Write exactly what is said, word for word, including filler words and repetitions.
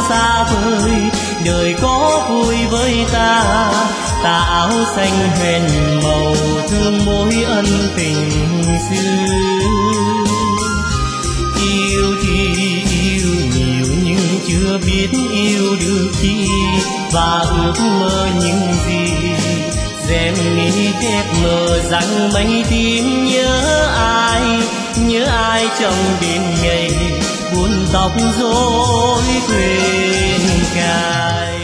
xa vời, đời có vui với ta. Tà áo xanh huyền màu thương mối ân tình xưa. Yêu thì yêu nhiều nhưng chưa biết yêu được chi, và ước mơ những gì rèm nghĩ đẹp mờ rằng mây tim nhớ ai, nhớ ai trong đêm ngày buồn tóc rối quên cài.